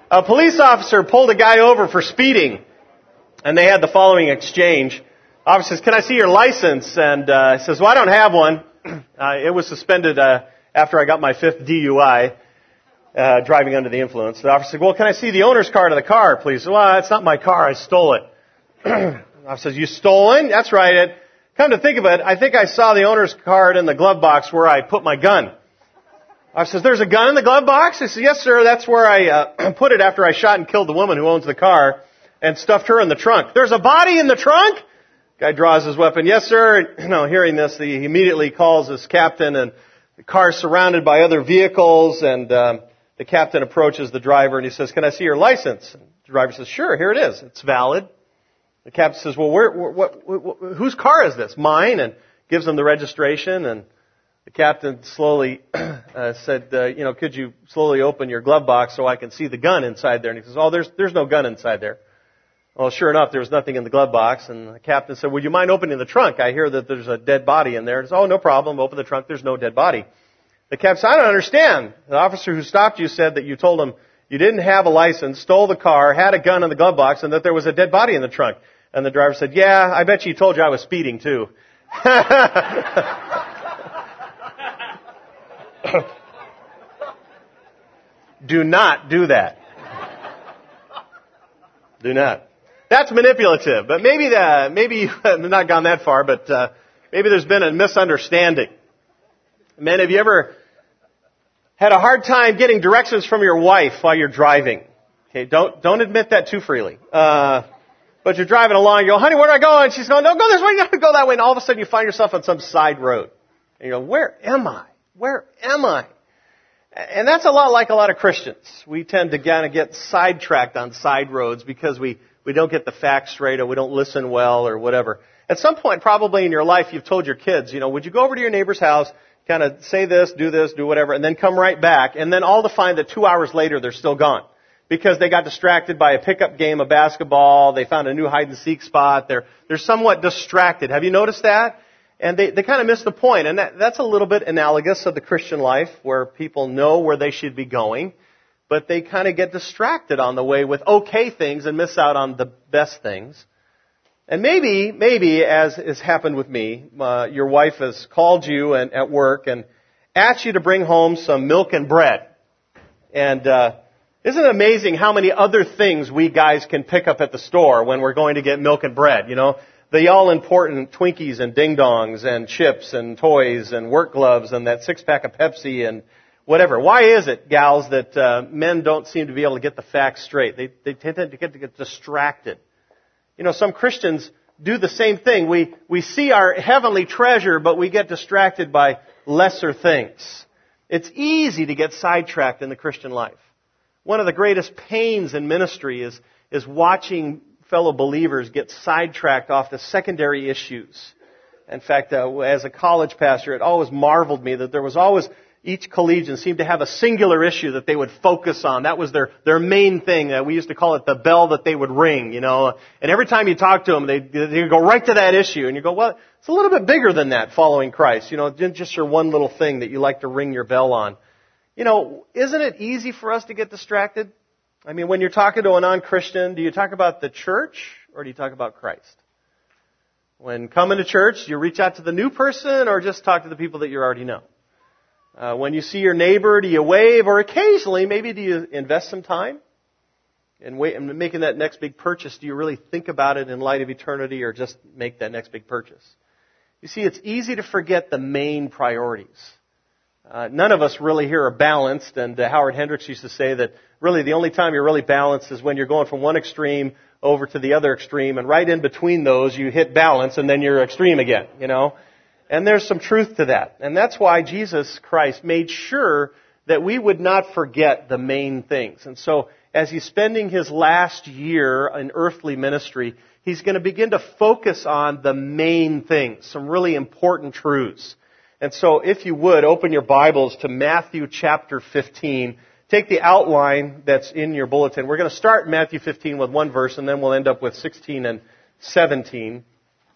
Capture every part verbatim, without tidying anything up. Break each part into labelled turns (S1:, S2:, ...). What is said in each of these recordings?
S1: A police officer pulled a guy over for speeding, and they had the following exchange. Officer says, "Can I see your license?" And uh, he says, "Well, I don't have one. Uh, it was suspended uh, after I got my fifth D U I, uh, driving under the influence." The officer said, "Well, can I see the owner's card of the car, please?" "Well, it's not my car. I stole it." The officer says, "You stolen?" "That's right. It, come to think of it, I think I saw the owner's card in the glove box where I put my gun." I says, "There's a gun in the glove box?" He says, "Yes, sir. That's where I uh, put it after I shot and killed the woman who owns the car and stuffed her in the trunk." "There's a body in the trunk?" Guy draws his weapon. "Yes, sir." You know, hearing this, he immediately calls his captain, and the car's surrounded by other vehicles, and um, the captain approaches the driver and he says, "Can I see your license?" And the driver says, "Sure, here it is. It's valid." The captain says, "Well, where, what, what, what, whose car is this?" "Mine," and gives him the registration. And the captain slowly uh, said, uh, you know, "Could you slowly open your glove box so I can see the gun inside there?" And he says, "Oh, there's there's no gun inside there." Well, sure enough, there was nothing in the glove box. And the captain said, "Would you mind opening the trunk? I hear that there's a dead body in there." He says, "Oh, no problem. Open the trunk. There's no dead body." The captain said, "I don't understand. The officer who stopped you said that you told him you didn't have a license, stole the car, had a gun in the glove box, and that there was a dead body in the trunk." And the driver said, "Yeah, I bet you he told you I was speeding too." Do not do that. Do not. That's manipulative, but maybe the, maybe you have not gone that far, but uh, maybe there's been a misunderstanding. Men, have you ever had a hard time getting directions from your wife while you're driving? Okay, don't don't admit that too freely. Uh, but you're driving along, you go, "Honey, where do I go?" And she's going, "No, go this way, you have to go that way." And all of a sudden you find yourself on some side road. And you go, "Where am I? Where am I?" And that's a lot like a lot of Christians. We tend to kind of get sidetracked on side roads because we, we don't get the facts straight or we don't listen well or whatever. At some point probably in your life you've told your kids, you know, "Would you go over to your neighbor's house, kind of say this, do this, do whatever, and then come right back," and then all to find that two hours later they're still gone. Because they got distracted by a pickup game of basketball, they found a new hide and seek spot, they're, they're somewhat distracted. Have you noticed that? And they, they kind of miss the point. And that, that's a little bit analogous of the Christian life where people know where they should be going, but they kind of get distracted on the way with okay things and miss out on the best things. And maybe, maybe, as has happened with me, uh, your wife has called you and, at work and asked you to bring home some milk and bread. And uh, isn't it amazing how many other things we guys can pick up at the store when we're going to get milk and bread, you know? The all-important Twinkies and ding-dongs and chips and toys and work gloves and that six-pack of Pepsi and whatever. Why is it, gals, that uh, men don't seem to be able to get the facts straight? They, they tend to get, to get distracted. You know, some Christians do the same thing. We, we see our heavenly treasure, but we get distracted by lesser things. It's easy to get sidetracked in the Christian life. One of the greatest pains in ministry is, is watching fellow believers get sidetracked off the secondary issues. In fact, uh, as a college pastor, it always marveled me that there was always, each collegian seemed to have a singular issue that they would focus on. That was their, their main thing. Uh, we used to call it the bell that they would ring, you know. And every time you talk to them, they'd, they'd go right to that issue. And you go, well, it's a little bit bigger than that, following Christ. You know, just your one little thing that you like to ring your bell on. You know, isn't it easy for us to get distracted? I mean, when you're talking to a non-Christian, do you talk about the church or do you talk about Christ? When coming to church, do you reach out to the new person or just talk to the people that you already know? Uh, when you see your neighbor, do you wave, or occasionally, maybe do you invest some time in wait, in making that next big purchase? Do you really think about it in light of eternity or just make that next big purchase? You see, it's easy to forget the main priorities. Uh, none of us really here are balanced, and uh, Howard Hendricks used to say that really the only time you're really balanced is when you're going from one extreme over to the other extreme, and right in between those you hit balance and then you're extreme again, you know. And there's some truth to that. And that's why Jesus Christ made sure that we would not forget the main things. And so as he's spending his last year in earthly ministry, he's going to begin to focus on the main things, some really important truths. And so if you would, open your Bibles to Matthew chapter fifteen. Take the outline that's in your bulletin. We're going to start in Matthew fifteen with one verse, and then we'll end up with sixteen and seventeen.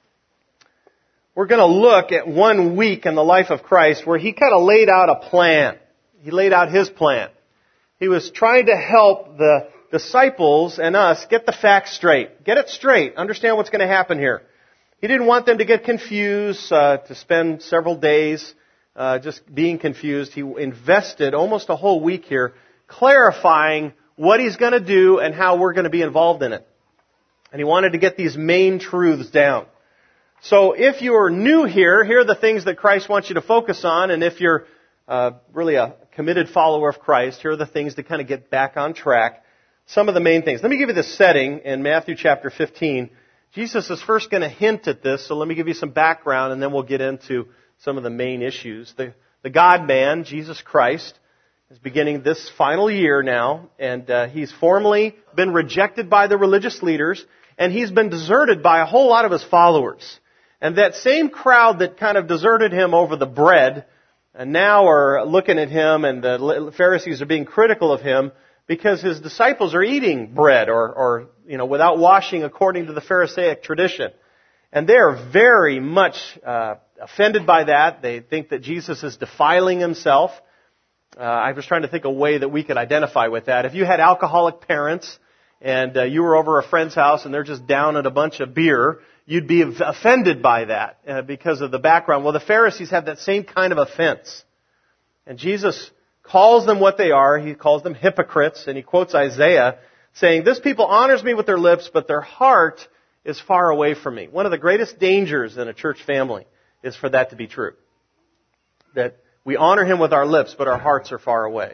S1: We're going to look at one week in the life of Christ where he kind of laid out a plan. He laid out his plan. He was trying to help the disciples and us get the facts straight. Get it straight. Understand what's going to happen here. He didn't want them to get confused, uh, to spend several days uh, just being confused. He invested almost a whole week here clarifying what He's going to do and how we're going to be involved in it. And He wanted to get these main truths down. So if you're new here, here are the things that Christ wants you to focus on. And if you're uh, really a committed follower of Christ, here are the things to kind of get back on track. Some of the main things. Let me give you the setting in Matthew chapter fifteen. Jesus is first going to hint at this, so let me give you some background, and then we'll get into some of the main issues. The, the God-man, Jesus Christ, is beginning this final year now, and uh, He's formally been rejected by the religious leaders, and He's been deserted by a whole lot of His followers. And that same crowd that kind of deserted Him over the bread, and now are looking at Him, and the Pharisees are being critical of Him, because His disciples are eating bread or, or, you know, without washing according to the Pharisaic tradition. And they're very much uh, offended by that. They think that Jesus is defiling Himself. Uh, I was trying to think of a way that we could identify with that. If you had alcoholic parents and uh, you were over a friend's house and they're just down at a bunch of beer, you'd be offended by that uh, because of the background. Well, the Pharisees have that same kind of offense. And Jesus calls them what they are. He calls them hypocrites, and He quotes Isaiah saying, "This people honors me with their lips, but their heart is far away from me." One of the greatest dangers in a church family is for that to be true. That we honor Him with our lips, but our hearts are far away.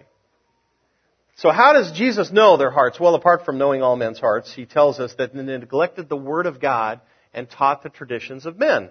S1: So how does Jesus know their hearts? Well, apart from knowing all men's hearts, He tells us that they neglected the Word of God and taught the traditions of men.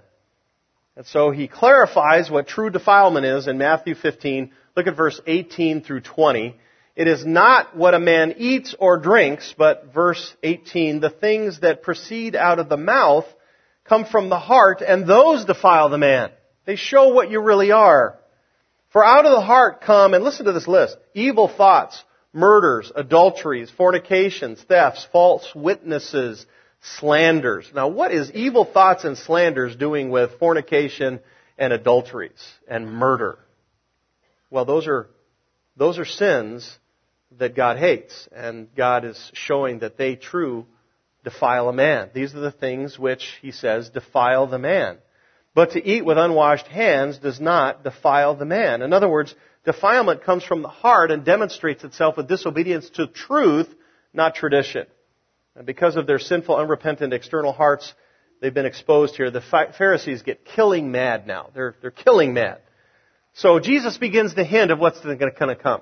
S1: And so He clarifies what true defilement is in Matthew fifteen. Look at verse eighteen through twenty. It is not what a man eats or drinks, but verse eighteen, the things that proceed out of the mouth come from the heart, and those defile the man. They show what you really are. For out of the heart come, and listen to this list, evil thoughts, murders, adulteries, fornications, thefts, false witnesses, slanders. Now, what is evil thoughts and slanders doing with fornication and adulteries and murder? Well, those are those are sins that God hates, and God is showing that they true defile a man. These are the things which He says defile the man. But to eat with unwashed hands does not defile the man. In other words, defilement comes from the heart and demonstrates itself with disobedience to truth, not tradition. And because of their sinful, unrepentant external hearts, they've been exposed here. The Pharisees get killing mad now. They're, they're killing mad. So Jesus begins to hint of what's going to come.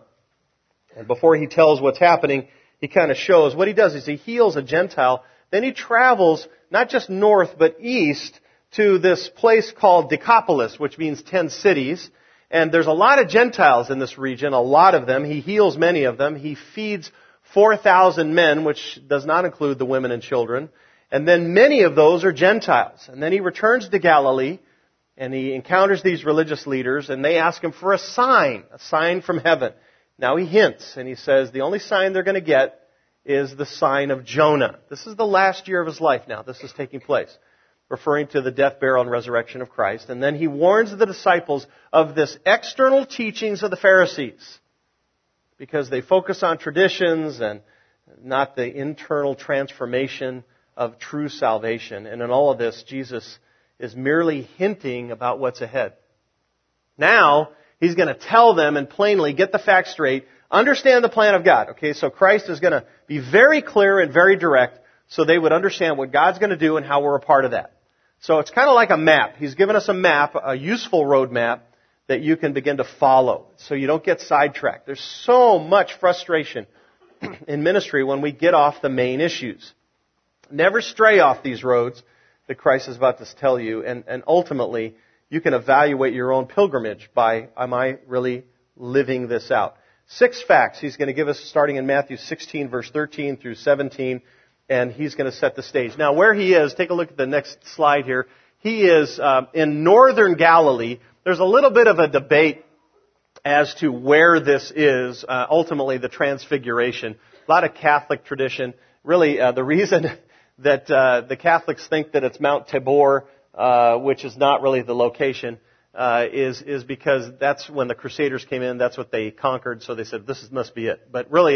S1: And before He tells what's happening, He kind of shows. What He does is He heals a Gentile. Then He travels not just north but east to this place called Decapolis, which means ten cities. And there's a lot of Gentiles in this region, a lot of them. He heals many of them. He feeds four thousand men, which does not include the women and children. And then many of those are Gentiles. And then He returns to Galilee, and He encounters these religious leaders, and they ask Him for a sign, a sign from heaven. Now He hints, and He says the only sign they're going to get is the sign of Jonah. This is the last year of His life now. This is taking place, referring to the death, burial, and resurrection of Christ. And then He warns the disciples of this external teachings of the Pharisees, because they focus on traditions and not the internal transformation of true salvation. And in all of this, Jesus is merely hinting about what's ahead. Now, He's going to tell them and plainly get the facts straight, understand the plan of God. Okay, so Christ is going to be very clear and very direct so they would understand what God's going to do and how we're a part of that. So it's kind of like a map. He's given us a map, a useful road map that you can begin to follow so you don't get sidetracked. There's so much frustration in ministry when we get off the main issues. Never stray off these roads that Christ is about to tell you, and, and ultimately you can evaluate your own pilgrimage by, am I really living this out? Six facts He's going to give us starting in Matthew sixteen, verse thirteen through seventeen, and He's going to set the stage. Now, where He is, take a look at the next slide here. He is uh, in northern Galilee. There's a little bit of a debate as to where this is, uh, ultimately the Transfiguration. A lot of Catholic tradition. Really, uh, the reason that uh, the Catholics think that it's Mount Tabor, uh, which is not really the location, uh, is is because that's when the Crusaders came in. That's what they conquered. So they said this is, must be it. But really, it's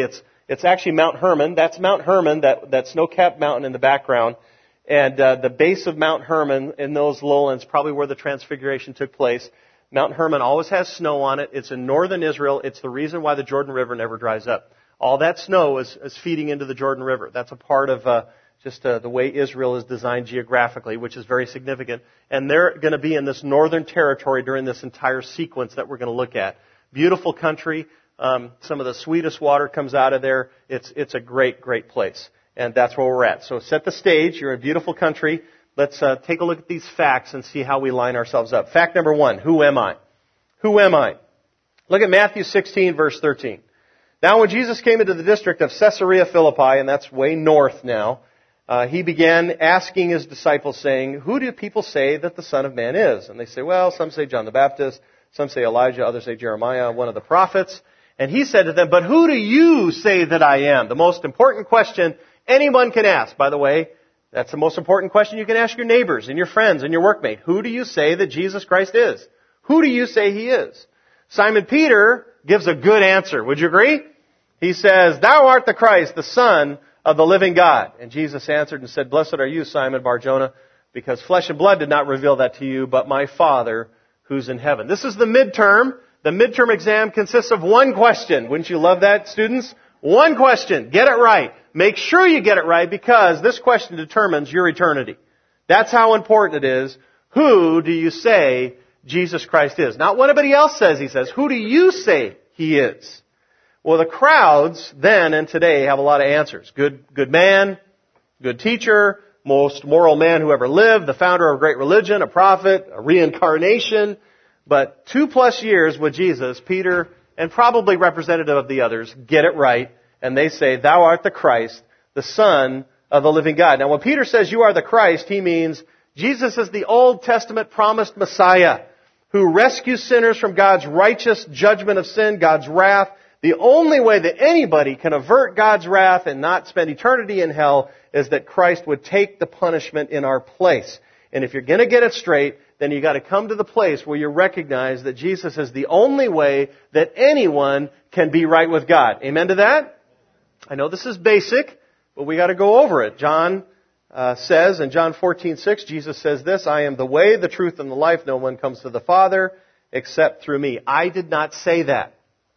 S1: It's actually Mount Hermon. That's Mount Hermon, that, that snow-capped mountain in the background. And uh, the base of Mount Hermon in those lowlands, probably where the Transfiguration took place. Mount Hermon always has snow on it. It's in northern Israel. It's the reason why the Jordan River never dries up. All that snow is, is feeding into the Jordan River. That's a part of uh, just uh, the way Israel is designed geographically, which is very significant. And they're going to be in this northern territory during this entire sequence that we're going to look at. Beautiful country. Um, some of the sweetest water comes out of there. It's it's a great, great place. And that's where we're at. So set the stage. You're in a beautiful country. Let's uh, take a look at these facts and see how we line ourselves up. Fact number one, who am I? Who am I? Look at Matthew sixteen, verse thirteen. Now when Jesus came into the district of Caesarea Philippi, and that's way north now, uh, he began asking his disciples, saying, who do people say that the Son of Man is? And they say, well, some say John the Baptist, some say Elijah, others say Jeremiah, one of the prophets. And he said to them, but who do you say that I am? The most important question anyone can ask. By the way, that's the most important question you can ask your neighbors and your friends and your workmate. Who do you say that Jesus Christ is? Who do you say He is? Simon Peter gives a good answer. Would you agree? He says, thou art the Christ, the Son of the living God. And Jesus answered and said, blessed are you, Simon Bar-Jonah, because flesh and blood did not reveal that to you, but my Father who's in heaven. This is the midterm. The midterm exam consists of one question. Wouldn't you love that, students? One question. Get it right. Make sure you get it right, because this question determines your eternity. That's how important it is. Who do you say Jesus Christ is? Not what anybody else says He says. Who do you say He is? Well, the crowds then and today have a lot of answers. Good, good man, good teacher, most moral man who ever lived, the founder of a great religion, a prophet, a reincarnation. But two plus years with Jesus, Peter, and probably representative of the others, get it right. And they say, thou art the Christ, the Son of the living God. Now when Peter says you are the Christ, he means Jesus is the Old Testament promised Messiah who rescues sinners from God's righteous judgment of sin, God's wrath. The only way that anybody can avert God's wrath and not spend eternity in hell is that Christ would take the punishment in our place. And if you're going to get it straight, then you got to come to the place where you recognize that Jesus is the only way that anyone can be right with God. Amen to that? I know this is basic, but we got to go over it. John uh, says in John fourteen six, Jesus says this, I am the way, the truth, and the life. No one comes to the Father except through me. I did not say that.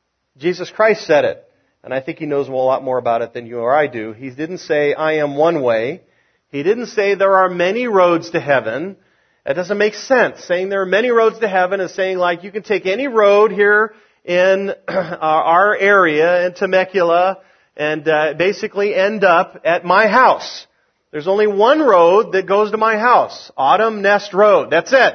S1: Jesus Christ said it. And I think He knows a lot more about it than you or I do. He didn't say, I am one way. He didn't say there are many roads to heaven. That doesn't make sense. Saying there are many roads to heaven is saying like you can take any road here in our area in Temecula and uh, basically end up at my house. There's only one road that goes to my house. Autumn Nest Road. That's it.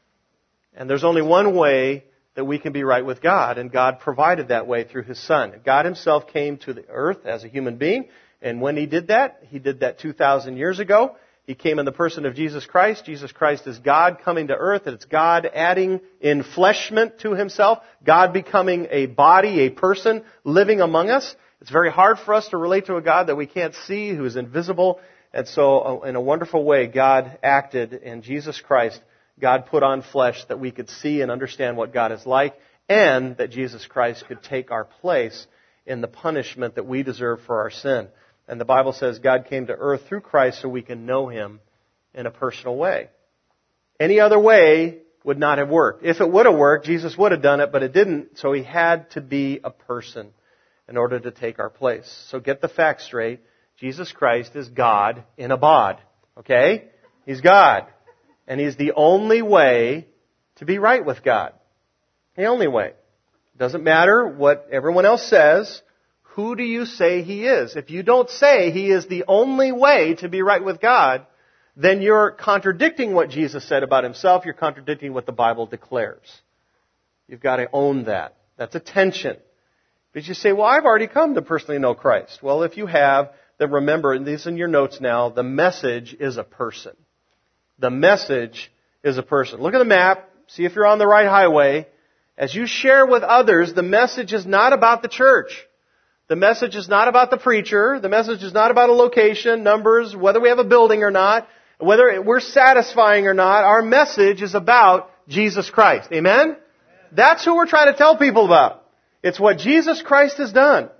S1: And there's only one way that we can be right with God, and God provided that way through His Son. God Himself came to the earth as a human being, and when He did that, He did that two thousand years ago. He came in the person of Jesus Christ. Jesus Christ is God coming to earth, and it's God adding enfleshment to Himself, God becoming a body, a person, living among us. It's very hard for us to relate to a God that we can't see, who is invisible, and so in a wonderful way, God acted in Jesus Christ. God put on flesh that we could see and understand what God is like, and that Jesus Christ could take our place in the punishment that we deserve for our sin. And the Bible says God came to earth through Christ so we can know Him in a personal way. Any other way would not have worked. If it would have worked, Jesus would have done it, but it didn't, so He had to be a person in order to take our place. So get the facts straight. Jesus Christ is God in a bod. Okay? He's God. And He's the only way to be right with God. The only way. It doesn't matter what everyone else says. Who do you say He is? If you don't say He is the only way to be right with God, then you're contradicting what Jesus said about Himself. You're contradicting what the Bible declares. You've got to own that. That's a tension. But you say, well, I've already come to personally know Christ. Well, if you have, then remember, and these in your notes now, the message is a person. The message is a person. Look at the map. See if you're on the right highway. As you share with others, the message is not about the church. The message is not about the preacher. The message is not about a location, numbers, whether we have a building or not, whether we're satisfying or not. Our message is about Jesus Christ. Amen? Amen. That's who we're trying to tell people about. It's what Jesus Christ has done.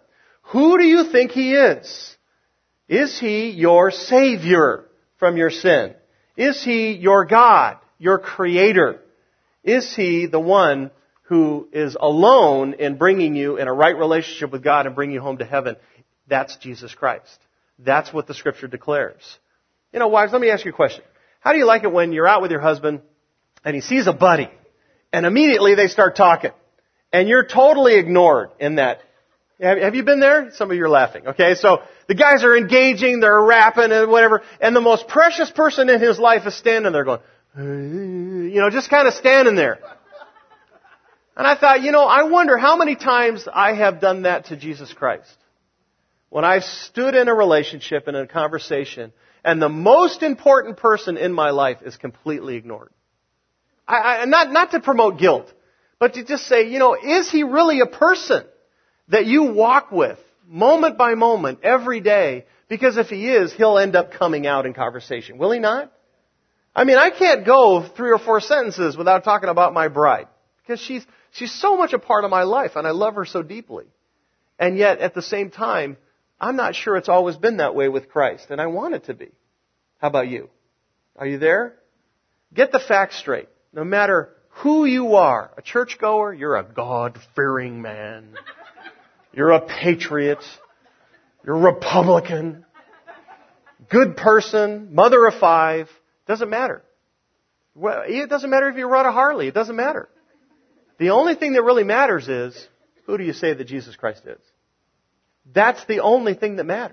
S1: Who do you think He is? Is He your Savior from your sin? Is He your God, your Creator? Is He the one who is alone in bringing you in a right relationship with God and bringing you home to heaven? That's Jesus Christ. That's what the Scripture declares. You know, wives, let me ask you a question. How do you like it when you're out with your husband and he sees a buddy and immediately they start talking and you're totally ignored in that? Have you been there? Some of you are laughing. Okay, so the guys are engaging, they're rapping and whatever, and the most precious person in his life is standing there going, you know, just kind of standing there. And I thought, you know, I wonder how many times I have done that to Jesus Christ. When I've stood in a relationship, in a conversation, and the most important person in my life is completely ignored. I, I, not, not to promote guilt, but to just say, you know, is he really a person that you walk with moment by moment every day? Because if he is, he'll end up coming out in conversation. Will he not? I mean, I can't go three or four sentences without talking about my bride. Because she's, she's so much a part of my life and I love her so deeply. And yet, at the same time, I'm not sure it's always been that way with Christ, and I want it to be. How about you? Are you there? Get the facts straight. No matter who you are, a churchgoer, you're a God-fearing man. You're a patriot. You're a Republican. Good person. Mother of five. Doesn't matter. Well, it doesn't matter if you ride a Harley. It doesn't matter. The only thing that really matters is, who do you say that Jesus Christ is? That's the only thing that matters.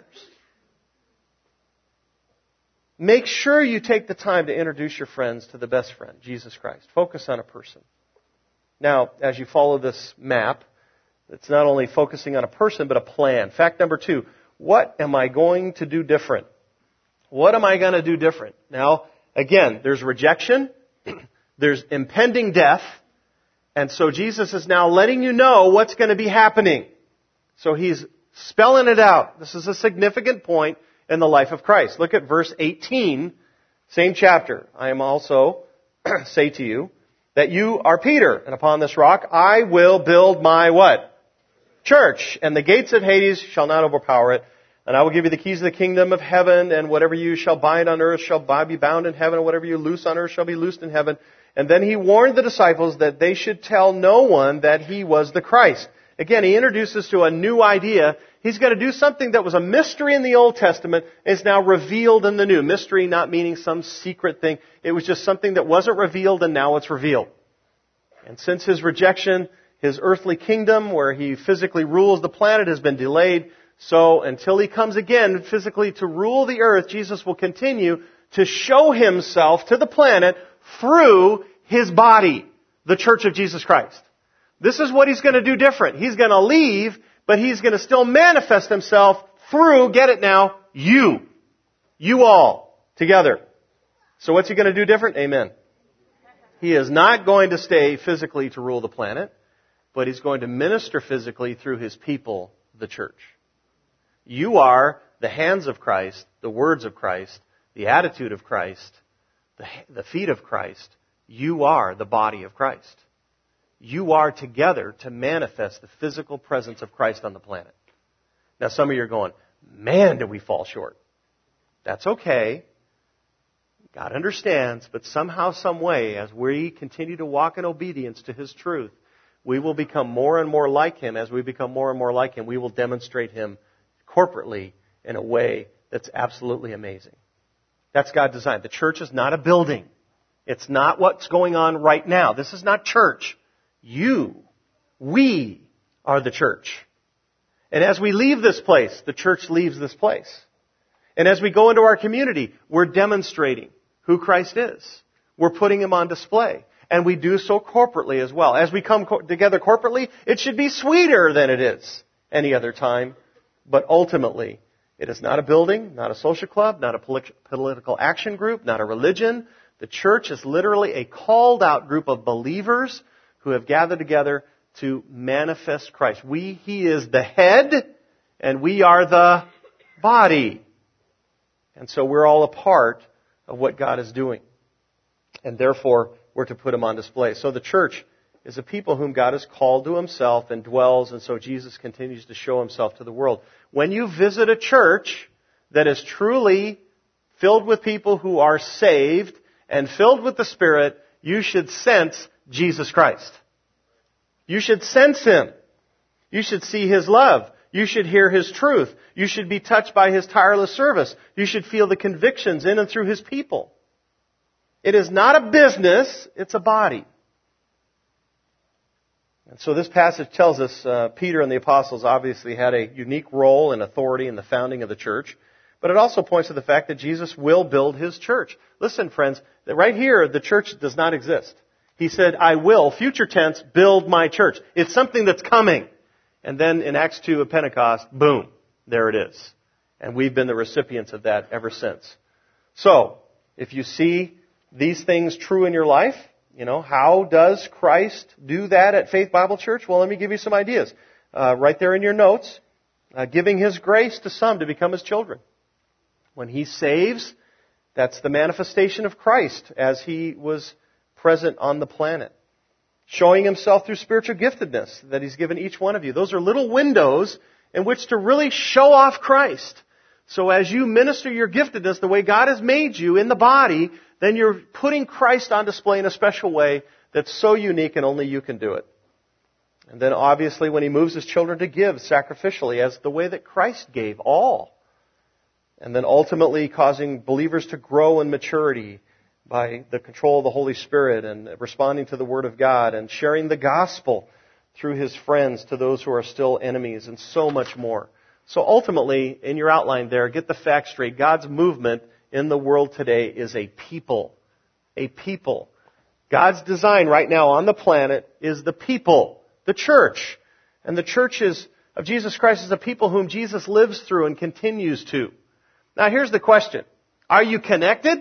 S1: Make sure you take the time to introduce your friends to the best friend, Jesus Christ. Focus on a person. Now, as you follow this map, it's not only focusing on a person, but a plan. Fact number two, what am I going to do different? What am I going to do different? Now, again, there's rejection, there's impending death, and so Jesus is now letting you know what's going to be happening. So He's spelling it out. This is a significant point in the life of Christ. Look at verse eighteen, same chapter. I am also say to you that you are Peter, and upon this rock I will build my what? Church. And the gates of Hades shall not overpower it. And I will give you the keys of the kingdom of heaven, and whatever you shall bind on earth shall be bound in heaven, and whatever you loose on earth shall be loosed in heaven. And then He warned the disciples that they should tell no one that He was the Christ. Again, He introduces to a new idea. He's going to do something that was a mystery in the Old Testament, is now revealed in the New. Mystery not meaning some secret thing. It was just something that wasn't revealed, and now it's revealed. And since His rejection, His earthly kingdom, where He physically rules the planet, has been delayed. So until He comes again physically to rule the earth, Jesus will continue to show Himself to the planet through His body, the Church of Jesus Christ. This is what He's going to do different. He's going to leave, but He's going to still manifest Himself through, get it now, you. You all, together. So what's He going to do different? Amen. He is not going to stay physically to rule the planet, but He's going to minister physically through His people, the church. You are the hands of Christ, the words of Christ, the attitude of Christ, the, the feet of Christ. You are the body of Christ. You are together to manifest the physical presence of Christ on the planet. Now some of you are going, man, did we fall short. That's okay. God understands, but somehow, some way, as we continue to walk in obedience to His truth, we will become more and more like Him. As we become more and more like Him, we will demonstrate Him corporately in a way that's absolutely amazing. That's God's design. The church is not a building. It's not what's going on right now. This is not church. You, we are the church. And as we leave this place, the church leaves this place. And as we go into our community, we're demonstrating who Christ is. We're putting Him on display. And we do so corporately as well. As we come co- together corporately, it should be sweeter than it is any other time. But ultimately, it is not a building, not a social club, not a polit- political action group, not a religion. The church is literally a called out group of believers who have gathered together to manifest Christ. We, He is the head, and we are the body. And so we're all a part of what God is doing. And therefore, we're to put Him on display. So the church is a people whom God has called to himself and dwells, and so Jesus continues to show himself to the world. When you visit a church that is truly filled with people who are saved and filled with the Spirit, you should sense Jesus Christ. You should sense him. You should see his love. You should hear his truth. You should be touched by his tireless service. You should feel the convictions in and through his people. It is not a business, it's a body. And so this passage tells us uh, Peter and the apostles obviously had a unique role and authority in the founding of the church. But it also points to the fact that Jesus will build his church. Listen, friends, that right here, the church does not exist. He said, I will, future tense, build my church. It's something that's coming. And then in Acts two at Pentecost, boom, there it is. And we've been the recipients of that ever since. So, if you see these things true in your life, you know, how does Christ do that at Faith Bible Church? Well, let me give you some ideas. Uh, right there in your notes, uh, giving his grace to some to become his children. When he saves, that's the manifestation of Christ as he was present on the planet. Showing himself through spiritual giftedness that he's given each one of you. Those are little windows in which to really show off Christ. So as you minister your giftedness the way God has made you in the body, then you're putting Christ on display in a special way that's so unique and only you can do it. And then obviously when he moves his children to give sacrificially as the way that Christ gave all. And then ultimately causing believers to grow in maturity by the control of the Holy Spirit and responding to the Word of God and sharing the gospel through his friends to those who are still enemies and so much more. So ultimately, in your outline there, get the facts straight. God's movement in the world today is a people. A people. God's design right now on the planet is the people, the church. And the church is, of Jesus Christ is a people whom Jesus lives through and continues to. Now here's the question. Are you connected?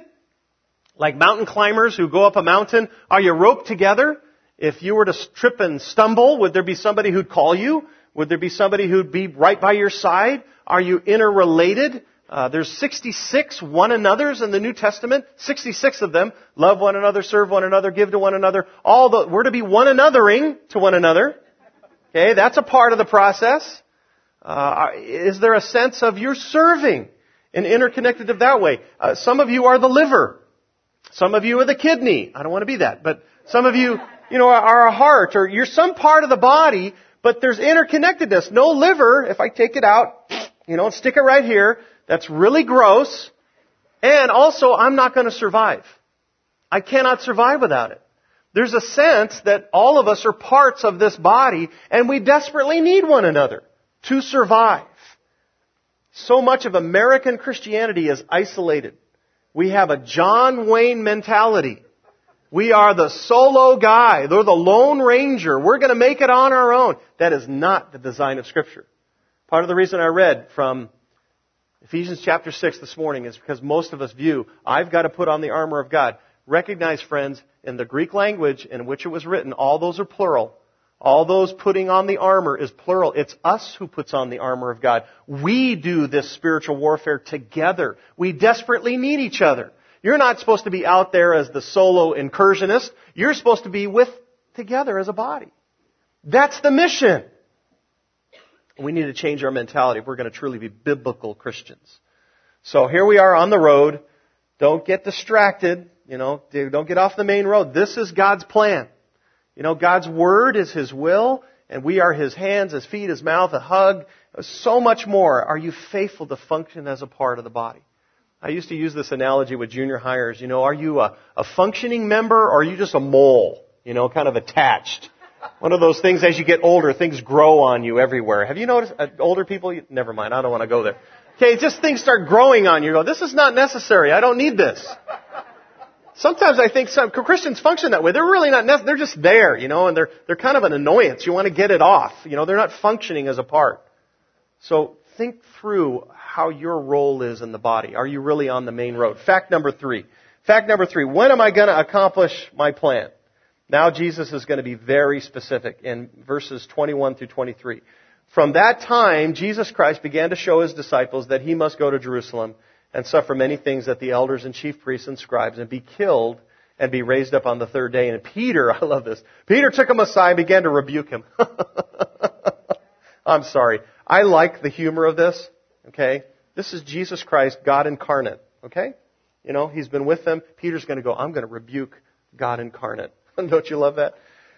S1: Like mountain climbers who go up a mountain, are you roped together? If you were to trip and stumble, would there be somebody who'd call you? Would there be somebody who'd be right by your side? Are you interrelated? Uh, there's sixty-six one another's in the New Testament. sixty-six of them. Love one another, serve one another, give to one another. All the, we're to be one anothering to one another. Okay, that's a part of the process. Uh, is there a sense of you're serving and interconnected of that way? Uh, some of you are the liver. Some of you are the kidney. I don't want to be that. But some of you, you know, are a heart or you're some part of the body, but there's interconnectedness. No liver, if I take it out, you know, stick it right here, that's really gross. And also, I'm not going to survive. I cannot survive without it. There's a sense that all of us are parts of this body and we desperately need one another to survive. So much of American Christianity is isolated. We have a John Wayne mentality. We are the solo guy. They're the Lone Ranger. We're going to make it on our own. That is not the design of Scripture. Part of the reason I read from Ephesians chapter six this morning is because most of us view, I've got to put on the armor of God. Recognize, friends, in the Greek language in which it was written, all those are plural. All those putting on the armor is plural. It's us who puts on the armor of God. We do this spiritual warfare together. We desperately need each other. You're not supposed to be out there as the solo incursionist. You're supposed to be with together as a body. That's the mission. We need to change our mentality if we're going to truly be biblical Christians. So here we are on the road. Don't get distracted. You know, don't get off the main road. This is God's plan. You know, God's Word is His will, and we are His hands, His feet, His mouth, a hug, so much more. Are you faithful to function as a part of the body? I used to use this analogy with junior hires. You know, are you a, a functioning member or are you just a mole? You know, kind of attached. One of those things as you get older, things grow on you everywhere. Have you noticed uh, older people? You, never mind, I don't want to go there. Okay, just things start growing on you. You go, this is not necessary. I don't need this. Sometimes I think some Christians function that way. They're really not necessary. They're just there, you know, and they're they're kind of an annoyance. You want to get it off. You know, they're not functioning as a part. So think through how your role is in the body. Are you really on the main road? Fact number three. Fact number three. When am I going to accomplish my plan? Now Jesus is going to be very specific in verses twenty-one through twenty-three. From that time, Jesus Christ began to show His disciples that He must go to Jerusalem and suffer many things that the elders and chief priests and scribes and be killed and be raised up on the third day. And Peter, I love this, Peter took him aside and began to rebuke him. I'm sorry. I like the humor of this, okay? This is Jesus Christ, God incarnate, okay? You know, He's been with them. Peter's going to go, I'm going to rebuke God incarnate. Don't you love that?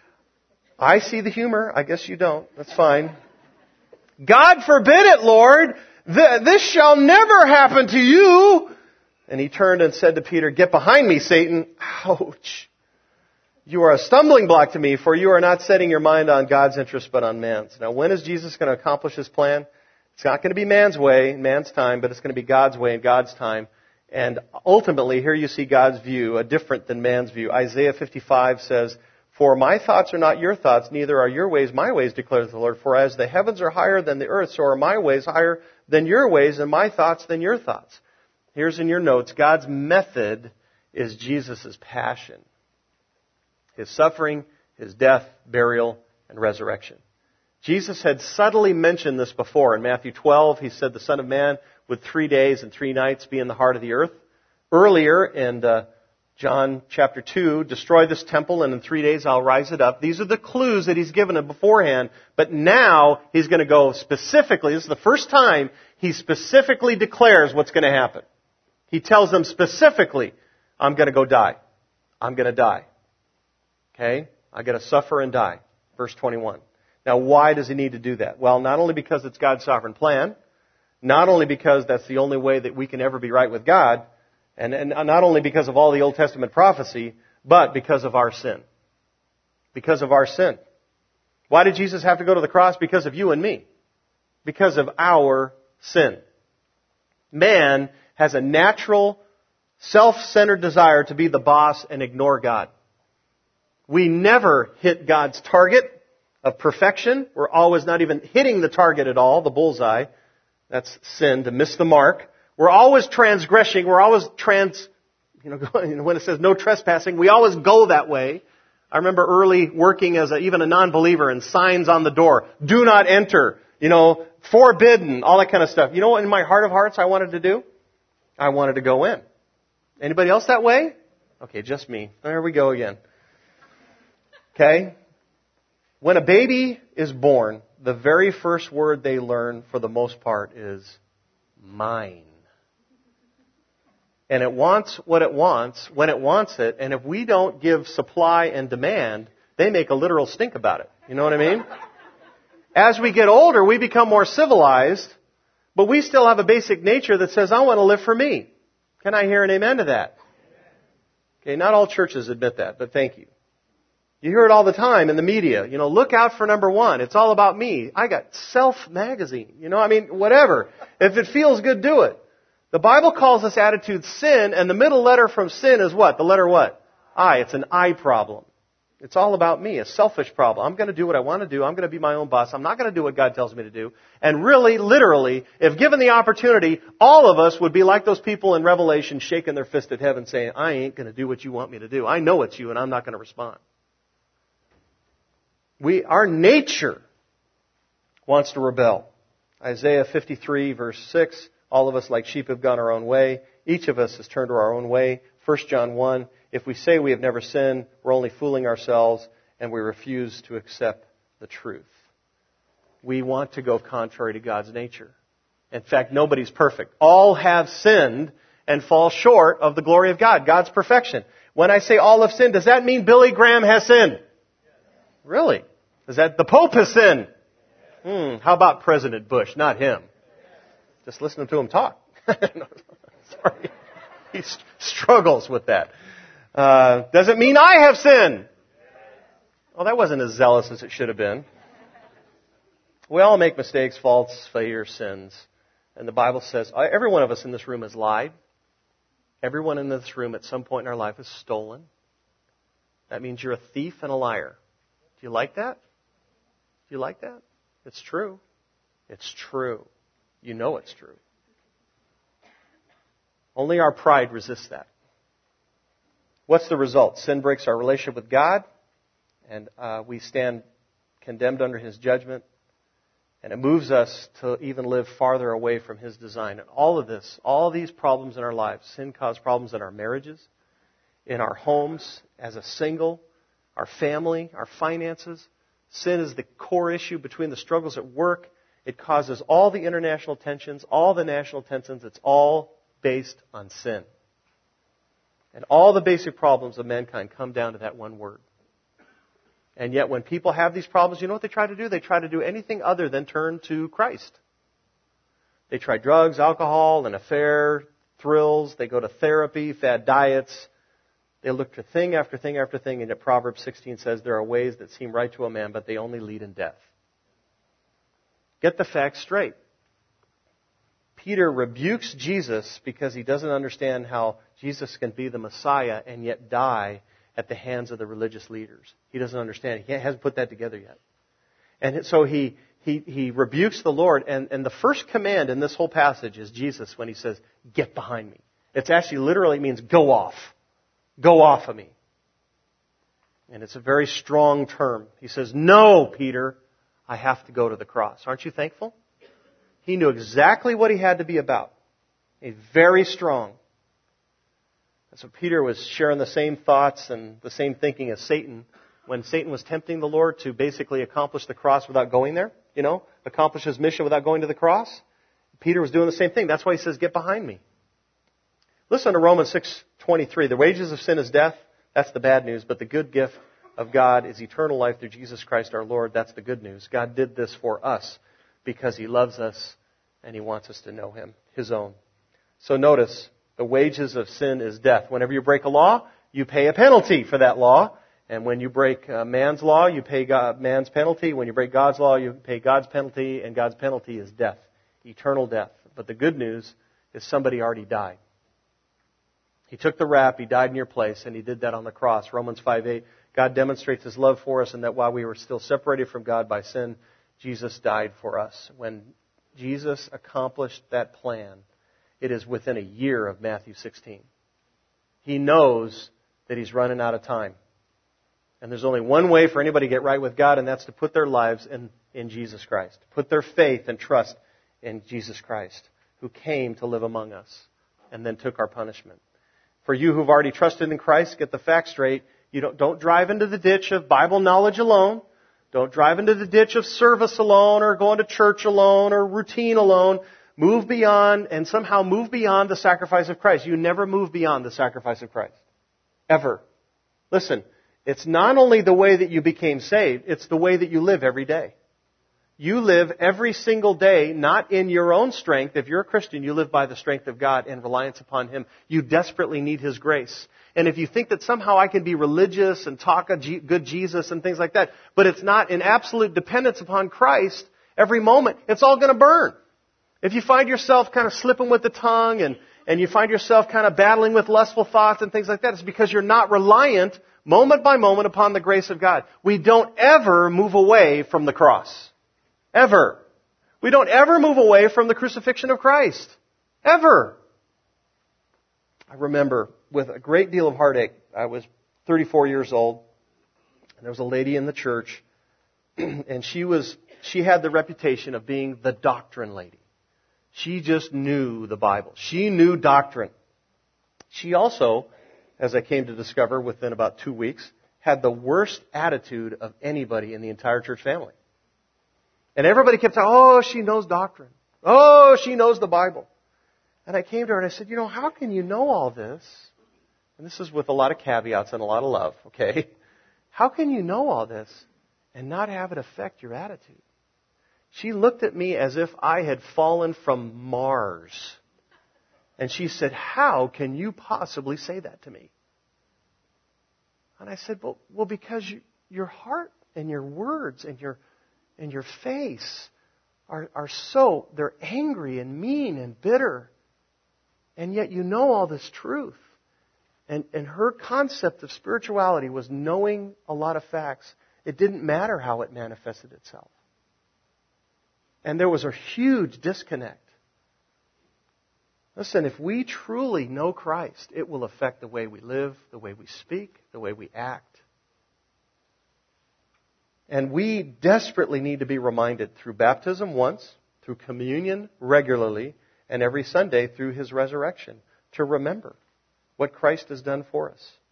S1: I see the humor. I guess you don't. That's fine. God forbid it, Lord. This shall never happen to you. And he turned and said to Peter, get behind me, Satan. Ouch. You are a stumbling block to me, for you are not setting your mind on God's interest, but on man's. Now, when is Jesus going to accomplish His plan? It's not going to be man's way, man's time, but it's going to be God's way in God's time. And ultimately, here you see God's view, a different than man's view. Isaiah fifty-five says, for my thoughts are not your thoughts, neither are your ways my ways, declares the Lord. For as the heavens are higher than the earth, so are my ways higher than your ways, and my thoughts than your thoughts. Here's in your notes, God's method is Jesus' passion. His suffering, His death, burial, and resurrection. Jesus had subtly mentioned this before. In Matthew twelve, He said the Son of Man would three days and three nights be in the heart of the earth. Earlier in uh, John chapter two, destroy this temple and in three days I'll rise it up. These are the clues that He's given him beforehand. But now He's going to go specifically, this is the first time He specifically declares what's going to happen. He tells them specifically, I'm going to go die. I'm going to die. Okay? I'm going to suffer and die. Verse twenty-one. Now, why does He need to do that? Well, not only because it's God's sovereign plan, not only because that's the only way that we can ever be right with God, and, and not only because of all the Old Testament prophecy, but because of our sin. Because of our sin. Why did Jesus have to go to the cross? Because of you and me. Because of our sin. Man has a natural, self-centered desire to be the boss and ignore God. We never hit God's target of perfection. We're always not even hitting the target at all, the bullseye. That's sin, to miss the mark. We're always transgressing. We're always trans, you know, when it says no trespassing, we always go that way. I remember early working as a, even a non-believer and signs on the door, do not enter, you know, forbidden, all that kind of stuff. You know what in my heart of hearts I wanted to do? I wanted to go in. Anybody else that way? Okay, just me. There we go again. Okay? When a baby is born, the very first word they learn, for the most part, is mine. And it wants what it wants, when it wants it, and if we don't give supply and demand, they make a literal stink about it. You know what I mean? As we get older, we become more civilized, but we still have a basic nature that says, I want to live for me. Can I hear an amen to that? Okay, not all churches admit that, but thank you. You hear it all the time in the media. You know, look out for number one. It's all about me. I got Self magazine. You know, I mean, whatever. If it feels good, do it. The Bible calls this attitude sin, and the middle letter from sin is what? The letter what? I. It's an I problem. It's all about me, a selfish problem. I'm going to do what I want to do. I'm going to be my own boss. I'm not going to do what God tells me to do. And really, literally, if given the opportunity, all of us would be like those people in Revelation shaking their fist at heaven saying, I ain't going to do what you want me to do. I know it's you, and I'm not going to respond. We, our nature wants to rebel. Isaiah fifty-three, verse six, all of us like sheep have gone our own way. Each of us has turned to our own way. First John one, if we say we have never sinned, we're only fooling ourselves, and we refuse to accept the truth. We want to go contrary to God's nature. In fact, nobody's perfect. All have sinned and fall short of the glory of God, God's perfection. When I say all have sinned, does that mean Billy Graham has sinned? Really? Is that the Pope has sinned? Hmm, how about President Bush? Not him. Just listening to him talk. Sorry. He st- struggles with that. Uh, does it mean I have sinned? Well, that wasn't as zealous as it should have been. We all make mistakes, faults, failures, sins. And the Bible says every one of us in this room has lied. Everyone in this room at some point in our life has stolen. That means you're a thief and a liar. Do you like that? Do you like that? It's true. It's true. You know it's true. Only our pride resists that. What's the result? Sin breaks our relationship with God, and uh, we stand condemned under His judgment, and it moves us to even live farther away from His design. And all of this, all these problems in our lives, sin caused problems in our marriages. in our homes, as a single, our family, our finances. Sin is the core issue between the struggles at work. It causes all the international tensions, all the national tensions. It's all based on sin. And all the basic problems of mankind come down to that one word. And yet when people have these problems, you know what they try to do? They try to do anything other than turn to Christ. They try drugs, alcohol, an affair, thrills. They go to therapy, fad diets. They look to thing after thing after thing. And yet Proverbs sixteen says there are ways that seem right to a man, but they only lead in death. Get the facts straight. Peter rebukes Jesus because he doesn't understand how Jesus can be the Messiah and yet die at the hands of the religious leaders. He doesn't understand. He hasn't put that together yet. And so he he, he rebukes the Lord. And, and the first command in this whole passage is Jesus when he says, get behind me. It actually literally means go off. Go off of me. And it's a very strong term. He says, no, Peter, I have to go to the cross. Aren't you thankful? He knew exactly what he had to be about. He's very strong. And so Peter was sharing the same thoughts and the same thinking as Satan when Satan was tempting the Lord to basically accomplish the cross without going there. You know, accomplish his mission without going to the cross. Peter was doing the same thing. That's why he says, get behind me. Listen to Romans six twenty-three. The wages of sin is death. That's the bad news. But the good gift of God is eternal life through Jesus Christ our Lord. That's the good news. God did this for us because he loves us and he wants us to know him, his own. So notice, the wages of sin is death. Whenever you break a law, you pay a penalty for that law. And when you break uh, man's law, you pay God, man's penalty. When you break God's law, you pay God's penalty. And God's penalty is death, eternal death. But the good news is somebody already died. He took the rap, he died in your place, and he did that on the cross. Romans five eight, God demonstrates his love for us, and that while we were still separated from God by sin, Jesus died for us. When Jesus accomplished that plan, it is within a year of Matthew sixteen. He knows that he's running out of time. And there's only one way for anybody to get right with God, and that's to put their lives in, in Jesus Christ. Put their faith and trust in Jesus Christ, who came to live among us and then took our punishment. For you who've already trusted in Christ, get the facts straight. You don't, don't drive into the ditch of Bible knowledge alone. Don't drive into the ditch of service alone or going to church alone or routine alone. Move beyond and somehow move beyond the sacrifice of Christ. You never move beyond the sacrifice of Christ. Ever. Listen, it's not only the way that you became saved, it's the way that you live every day. You live every single day, not in your own strength. If you're a Christian, you live by the strength of God and reliance upon him. You desperately need his grace. And if you think that somehow I can be religious and talk a good Jesus and things like that, but it's not in absolute dependence upon Christ every moment, it's all going to burn. If you find yourself kind of slipping with the tongue and, and you find yourself kind of battling with lustful thoughts and things like that, it's because you're not reliant moment by moment upon the grace of God. We don't ever move away from the cross. Ever. We don't ever move away from the crucifixion of Christ. Ever. I remember with a great deal of heartache, I was thirty-four years old, and there was a lady in the church, and she was, she had the reputation of being the doctrine lady. She just knew the Bible. She knew doctrine. She also, as I came to discover within about two weeks, had the worst attitude of anybody in the entire church family. And everybody kept saying, oh, she knows doctrine. Oh, she knows the Bible. And I came to her and I said, you know, how can you know all this? And this is with a lot of caveats and a lot of love, okay? How can you know all this and not have it affect your attitude? She looked at me as if I had fallen from Mars. And she said, how can you possibly say that to me? And I said, well, well because you, your heart and your words and your and your face are, are so, they're angry and mean and bitter. And yet you know all this truth. And, and her concept of spirituality was knowing a lot of facts. It didn't matter how it manifested itself. And there was a huge disconnect. Listen, if we truly know Christ, it will affect the way we live, the way we speak, the way we act. And we desperately need to be reminded through baptism once, through communion regularly, and every Sunday through his resurrection to remember what Christ has done for us.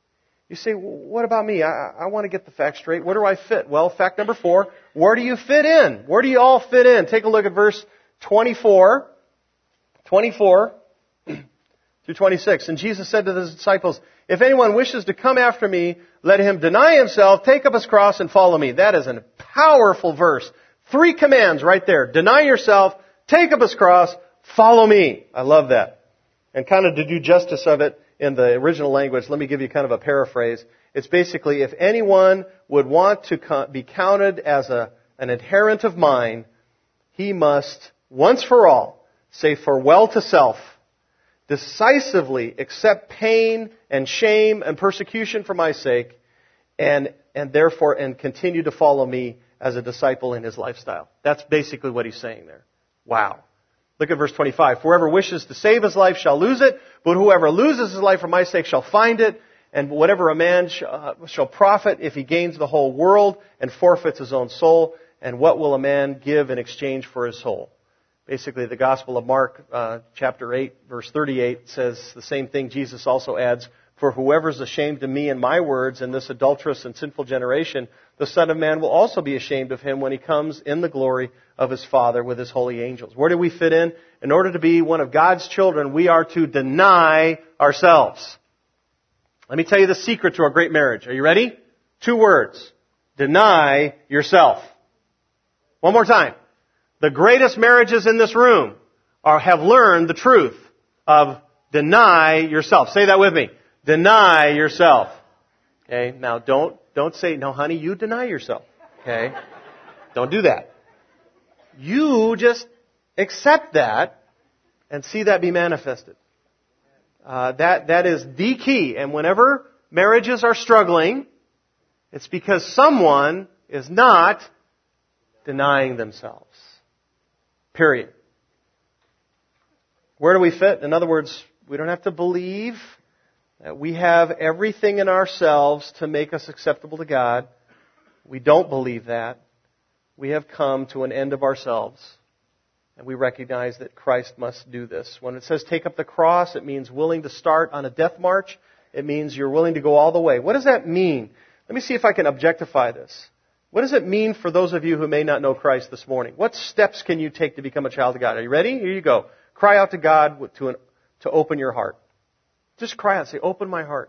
S1: You say, well, what about me? I, I want to get the facts straight. Where do I fit? Well, fact number four, where do you fit in? Where do you all fit in? Take a look at verse twenty-four. twenty-four through twenty-six. And Jesus said to the disciples, if anyone wishes to come after me, let him deny himself, take up his cross, and follow me. That is a powerful verse. Three commands right there. Deny yourself, take up his cross, follow me. I love that. And kind of to do justice of it in the original language, let me give you kind of a paraphrase. It's basically, if anyone would want to be counted as a, an adherent of mine, he must, once for all, say farewell to self, decisively accept pain and shame and persecution for my sake, and, and therefore, and continue to follow me as a disciple in his lifestyle. That's basically what he's saying there. Wow. Look at verse twenty-five. For whoever wishes to save his life shall lose it, but whoever loses his life for my sake shall find it. And whatever a man sh- uh, shall profit if he gains the whole world and forfeits his own soul. And what will a man give in exchange for his soul? Basically, the Gospel of Mark, uh, chapter eight, verse thirty-eight says the same thing. Jesus also adds, for whoever is ashamed of me and my words in this adulterous and sinful generation, the Son of Man will also be ashamed of him when he comes in the glory of his Father with his holy angels. Where do we fit in? In order to be one of God's children, we are to deny ourselves. Let me tell you the secret to a great marriage. Are you ready? Two words. Deny yourself. One more time. The greatest marriages in this room are, have learned the truth of deny yourself. Say that with me. Deny yourself. Okay, now don't, don't say, no honey, you deny yourself. Okay? Don't do that. You just accept that and see that be manifested. Uh, that, that is the key. And whenever marriages are struggling, it's because someone is not denying themselves. Period. Where do we fit? In other words, we don't have to believe that we have everything in ourselves to make us acceptable to God. We don't believe that. We have come to an end of ourselves. And we recognize that Christ must do this. When it says take up the cross, it means willing to start on a death march. It means you're willing to go all the way. What does that mean? Let me see if I can objectify this. What does it mean for those of you who may not know Christ this morning? What steps can you take to become a child of God? Are you ready? Here you go. Cry out to God to, an, to open your heart. Just cry out. Say, open my heart.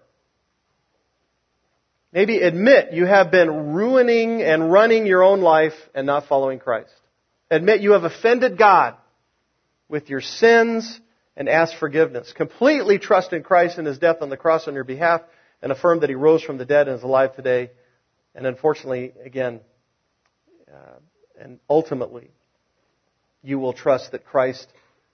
S1: Maybe admit you have been ruining and running your own life and not following Christ. Admit you have offended God with your sins and ask forgiveness. Completely trust in Christ and His death on the cross on your behalf and affirm that He rose from the dead and is alive today. And unfortunately, again, uh, and ultimately, you will trust that Christ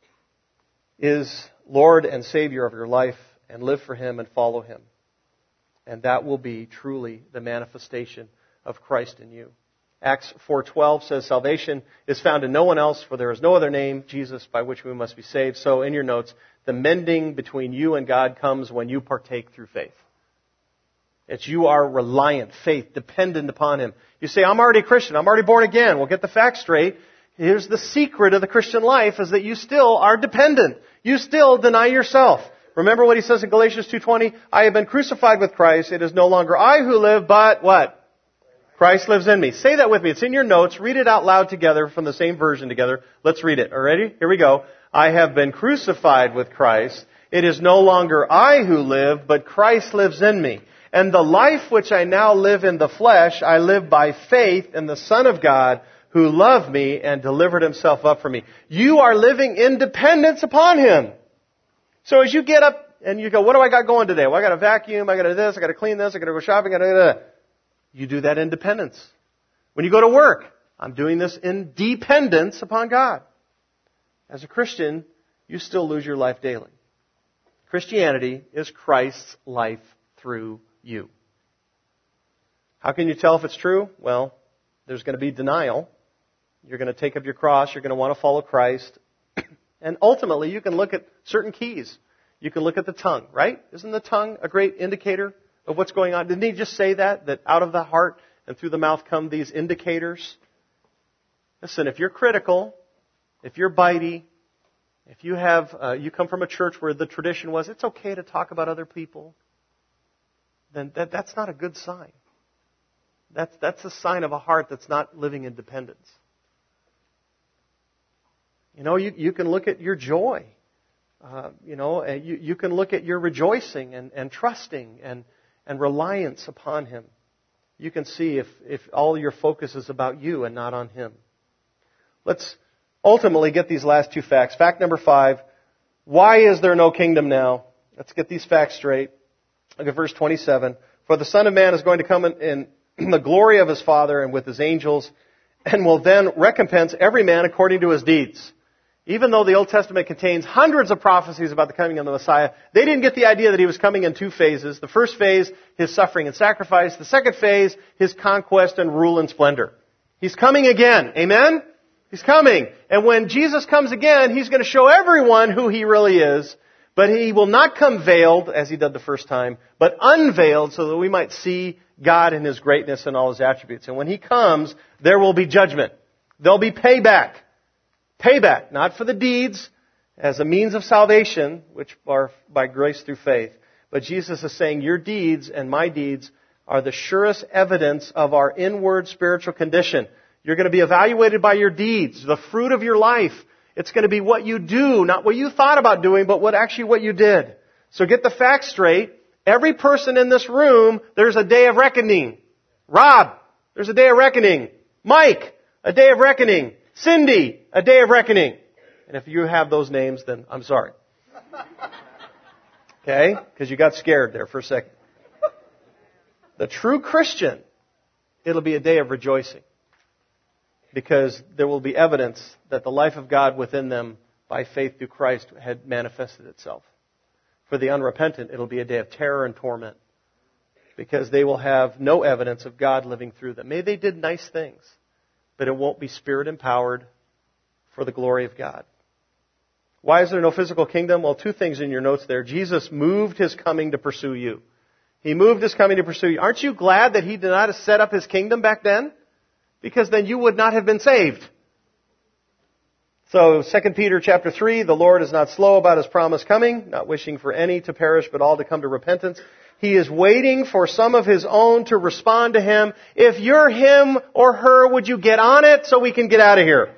S1: is Lord and Savior of your life and live for Him and follow Him. And that will be truly the manifestation of Christ in you. Acts four twelve says, salvation is found in no one else, for there is no other name, Jesus, by which we must be saved. So in your notes, the mending between you and God comes when you partake through faith. It's you are reliant, faith, dependent upon Him. You say, I'm already a Christian, I'm already born again. Well, get the facts straight. Here's the secret of the Christian life, is that you still are dependent. You still deny yourself. Remember what he says in Galatians two twenty? I have been crucified with Christ. It is no longer I who live, but what? Christ lives in me. Say that with me. It's in your notes. Read it out loud together from the same version together. Let's read it. All ready? Here we go. I have been crucified with Christ. It is no longer I who live, but Christ lives in me. And the life which I now live in the flesh, I live by faith in the Son of God, who loved me and delivered Himself up for me. You are living in dependence upon Him. So as you get up and you go, what do I got going today? Well, I got to vacuum, I got to do this, I got to clean this, I got to go shopping, I got to do that. You do that in dependence. When you go to work, I'm doing this in dependence upon God. As a Christian, you still lose your life daily. Christianity is Christ's life through you. How can you tell if it's true? Well, there's going to be denial. You're going to take up your cross. You're going to want to follow Christ. And ultimately, you can look at certain keys. You can look at the tongue, right? Isn't the tongue a great indicator of what's going on? Didn't He just say that? That out of the heart and through the mouth come these indicators? Listen, if you're critical, if you're bitey, if you have, uh, you come from a church where the tradition was, it's okay to talk about other people. then that, that's not a good sign. That's, that's a sign of a heart that's not living in dependence. You know, you, you can look at your joy. Uh, you know, you, you can look at your rejoicing and, and trusting and, and reliance upon Him. You can see if, if all your focus is about you and not on Him. Let's ultimately get these last two facts. Fact number five, why is there no kingdom now? Let's get these facts straight. Look at verse twenty-seven. For the Son of Man is going to come in, in the glory of His Father and with His angels, and will then recompense every man according to his deeds. Even though the Old Testament contains hundreds of prophecies about the coming of the Messiah, they didn't get the idea that He was coming in two phases. The first phase, His suffering and sacrifice. The second phase, His conquest and rule and splendor. He's coming again. Amen? He's coming. And when Jesus comes again, He's going to show everyone who He really is. But He will not come veiled, as He did the first time, but unveiled so that we might see God in His greatness and all His attributes. And when He comes, there will be judgment. There'll be payback. Payback, not for the deeds as a means of salvation, which are by grace through faith. But Jesus is saying your deeds and my deeds are the surest evidence of our inward spiritual condition. You're going to be evaluated by your deeds, the fruit of your life. It's going to be what you do, not what you thought about doing, but what actually what you did. So get the facts straight. Every person in this room, there's a day of reckoning. Rob, there's a day of reckoning. Mike, a day of reckoning. Cindy, a day of reckoning. And if you have those names, then I'm sorry. Okay? Because you got scared there for a second. The true Christian, it'll be a day of rejoicing. Because there will be evidence that the life of God within them by faith through Christ had manifested itself. For the unrepentant, it'll be a day of terror and torment. Because they will have no evidence of God living through them. Maybe they did nice things, but it won't be Spirit empowered for the glory of God. Why is there no physical kingdom? Well, two things in your notes there. Jesus moved His coming to pursue you. He moved His coming to pursue you. Aren't you glad that He did not set up His kingdom back then? Because then you would not have been saved. So, Second Peter chapter three, the Lord is not slow about His promise coming, not wishing for any to perish, but all to come to repentance. He is waiting for some of His own to respond to Him. If you're him or her, would you get on it so we can get out of here?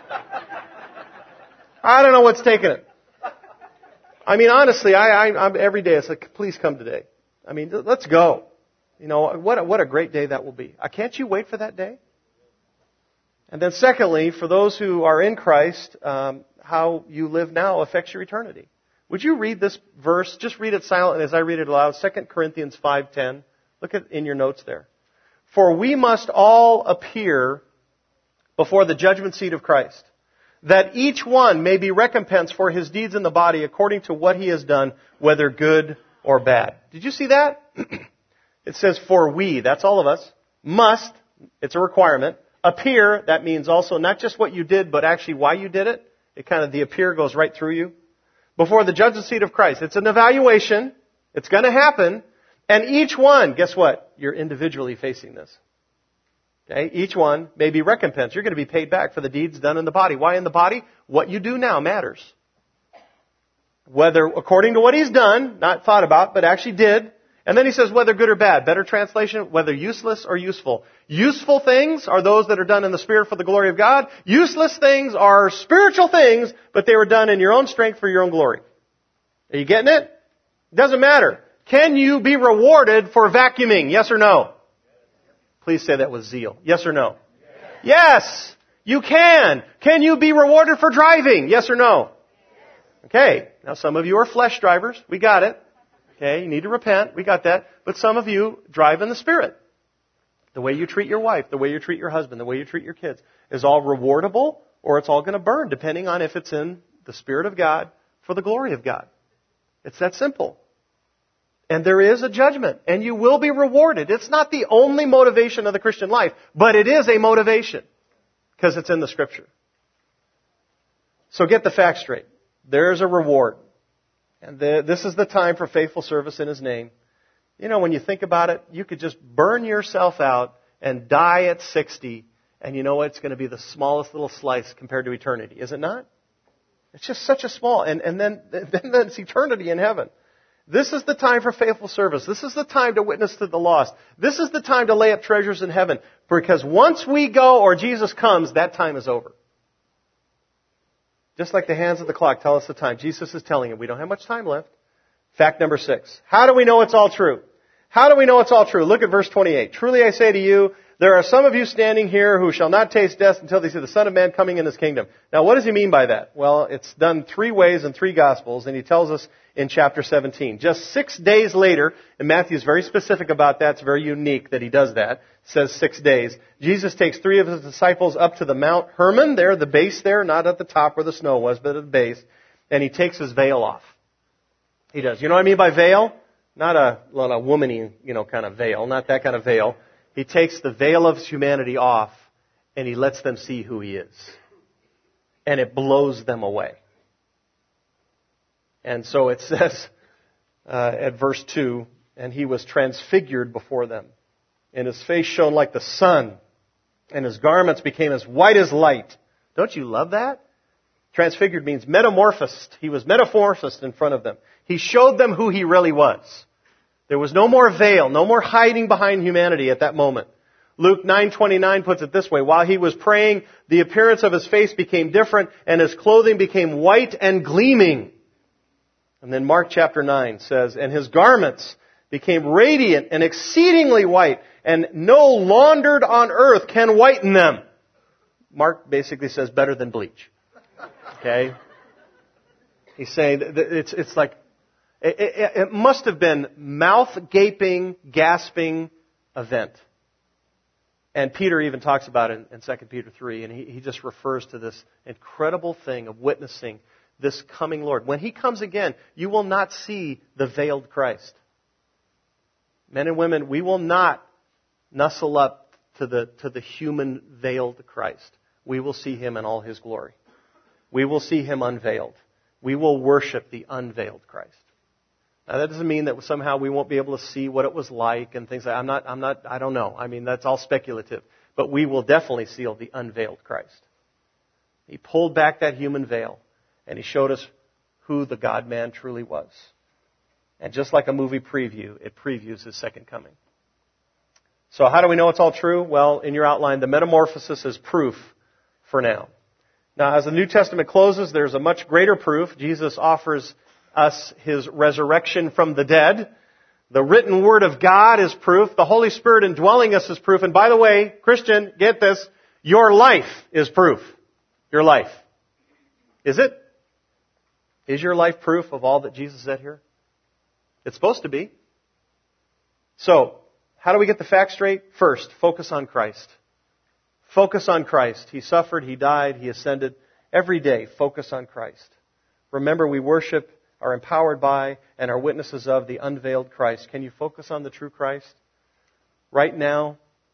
S1: I don't know what's taking it. I mean, honestly, I, I, I'm, every day it's like, please come today. I mean, let's go. You know, what a, what a great day that will be. Uh, can't you wait for that day? And then secondly, for those who are in Christ, um, how you live now affects your eternity. Would you read this verse? Just read it silently as I read it aloud. Second Corinthians five ten. Look at in your notes there. For we must all appear before the judgment seat of Christ, that each one may be recompensed for his deeds in the body according to what he has done, whether good or bad. Did you see that? It says, for we, that's all of us, must, it's a requirement, appear, that means also not just what you did, but actually why you did it. It kind of, the appear goes right through you. Before the judgment seat of Christ. It's an evaluation. It's going to happen. And each one, guess what? You're individually facing this. Okay? Each one may be recompensed. You're going to be paid back for the deeds done in the body. Why in the body? What you do now matters. Whether according to what he's done, not thought about, but actually did. And then he says whether good or bad. Better translation, whether useless or useful. Useful things are those that are done in the Spirit for the glory of God. Useless things are spiritual things, but they were done in your own strength for your own glory. Are you getting it? Doesn't matter. Can you be rewarded for vacuuming? Yes or no? Please say that with zeal. Yes or no? Yes. Yes, you can. Can you be rewarded for driving? Yes or no? Okay. Now some of you are flesh drivers. We got it. Okay, you need to repent. We got that. But some of you drive in the Spirit. The way you treat your wife, the way you treat your husband, the way you treat your kids is all rewardable or it's all going to burn, depending on if it's in the Spirit of God for the glory of God. It's that simple. And there is a judgment, and you will be rewarded. It's not the only motivation of the Christian life, but it is a motivation because it's in the Scripture. So get the facts straight. There's a reward. And the, this is the time for faithful service in His name. You know, when you think about it, you could just burn yourself out and die at sixty, and you know what? It's going to be the smallest little slice compared to eternity, is it not? It's just such a small, and, and then, then it's eternity in heaven. This is the time for faithful service. This is the time to witness to the lost. This is the time to lay up treasures in heaven. Because once we go or Jesus comes, that time is over. Just like the hands of the clock tell us the time. Jesus is telling him we don't have much time left. Fact number six. How do we know it's all true? How do we know it's all true? Look at verse twenty-eight. Truly I say to you, there are some of you standing here who shall not taste death until they see the Son of Man coming in His kingdom. Now what does he mean by that? Well, it's done three ways in three Gospels, and he tells us in chapter seventeen. Just six days later, and Matthew's very specific about that. It's very unique that he does that. It says six days. Jesus takes three of his disciples up to the Mount Hermon, there, the base there, not at the top where the snow was, but at the base, and he takes his veil off. He does. You know what I mean by veil? Not a, not a womany, you know, kind of veil, not that kind of veil. He takes the veil of humanity off, and he lets them see who he is. And it blows them away. And so it says uh, at verse two, and he was transfigured before them, and his face shone like the sun, and his garments became as white as light. Don't you love that? Transfigured means metamorphosed. He was metamorphosed in front of them. He showed them who he really was. There was no more veil, no more hiding behind humanity at that moment. Luke nine twenty-nine puts it this way, while he was praying, the appearance of his face became different, and his clothing became white and gleaming. And then Mark chapter nine says, and his garments became radiant and exceedingly white, and no laundered on earth can whiten them. Mark basically says better than bleach. Okay? He's saying that it's, it's like, it, it, it must have been mouth-gaping, gasping event. And Peter even talks about it in Second Peter three, and he, he just refers to this incredible thing of witnessing this coming Lord. When He comes again, you will not see the veiled Christ. Men and women, we will not nuzzle up to the, to the human veiled Christ. We will see Him in all His glory. We will see Him unveiled. We will worship the unveiled Christ. Now that doesn't mean that somehow we won't be able to see what it was like and things like that. I'm not, I'm not, I don't know. I mean, that's all speculative. But we will definitely see the unveiled Christ. He pulled back that human veil and He showed us who the God-man truly was. And just like a movie preview, it previews His second coming. So how do we know it's all true? Well, in your outline, the metamorphosis is proof for now. Now, as the New Testament closes, there's a much greater proof. Jesus offers us His resurrection from the dead. The written Word of God is proof. The Holy Spirit indwelling us is proof. And by the way, Christian, get this, your life is proof. Your life. Is it? Is your life proof of all that Jesus said here? It's supposed to be. So, how do we get the facts straight? First, focus on Christ. Focus on Christ. He suffered, He died, He ascended. Every day, focus on Christ. Remember, we worship, are empowered by, and are witnesses of the unveiled Christ. Can you focus on the true Christ? Right now,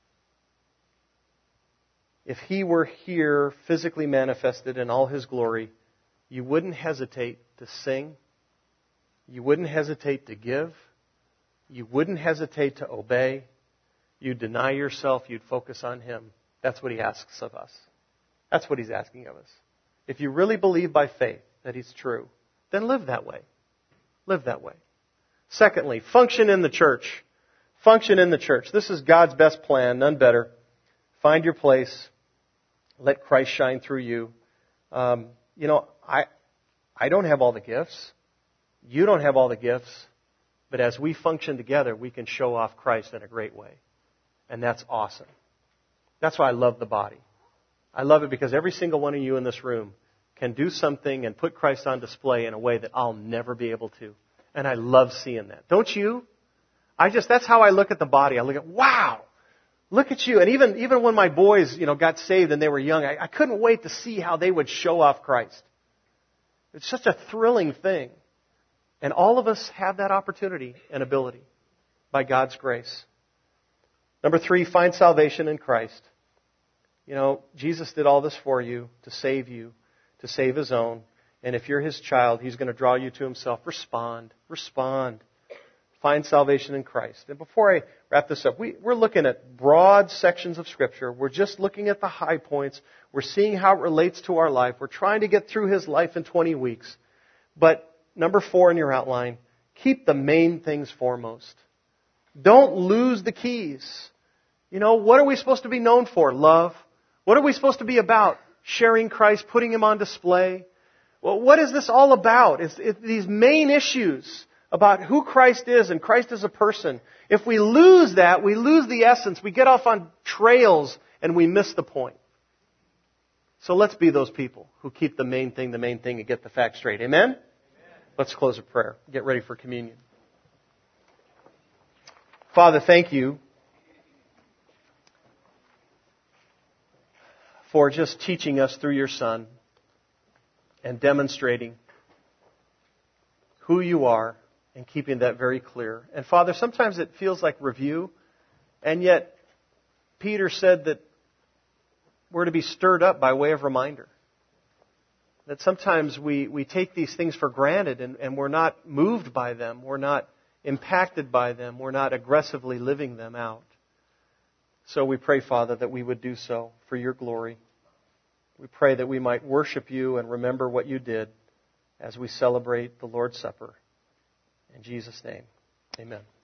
S1: if He were here physically manifested in all His glory, you wouldn't hesitate to sing. You wouldn't hesitate to give. You wouldn't hesitate to obey. You'd deny yourself. You'd focus on Him. That's what He asks of us. That's what He's asking of us. If you really believe by faith that He's true, then live that way. Live that way. Secondly, function in the church. Function in the church. This is God's best plan, none better. Find your place. Let Christ shine through you. Um, you know, I, I don't have all the gifts. You don't have all the gifts. But as we function together, we can show off Christ in a great way. And that's awesome. That's why I love the body. I love it because every single one of you in this room can do something and put Christ on display in a way that I'll never be able to. And I love seeing that. Don't you? I just, that's how I look at the body. I look at, wow, look at you. And even, even when my boys, you know, got saved and they were young, I, I couldn't wait to see how they would show off Christ. It's such a thrilling thing. And all of us have that opportunity and ability by God's grace. Number three, find salvation in Christ. You know, Jesus did all this for you to save you, to save His own. And if you're His child, He's going to draw you to Himself. Respond. Respond. Find salvation in Christ. And before I wrap this up, we, we're looking at broad sections of Scripture. We're just looking at the high points. We're seeing how it relates to our life. We're trying to get through His life in twenty weeks. But number four in your outline, keep the main things foremost. Don't lose the keys. You know, what are we supposed to be known for? Love. What are we supposed to be about? Sharing Christ, putting Him on display. Well, what is this all about? It's, it's these main issues about who Christ is and Christ as a person. If we lose that, we lose the essence. We get off on trails and we miss the point. So let's be those people who keep the main thing the main thing and get the facts straight. Amen? Amen. Let's close with prayer. Get ready for communion. Father, thank you for just teaching us through your Son and demonstrating who you are and keeping that very clear. And Father, sometimes it feels like review, and yet Peter said that we're to be stirred up by way of reminder. That sometimes we, we take these things for granted and, and we're not moved by them. We're not impacted by them. We're not aggressively living them out. So we pray, Father, that we would do so for your glory. We pray that we might worship you and remember what you did as we celebrate the Lord's Supper. In Jesus' name, amen.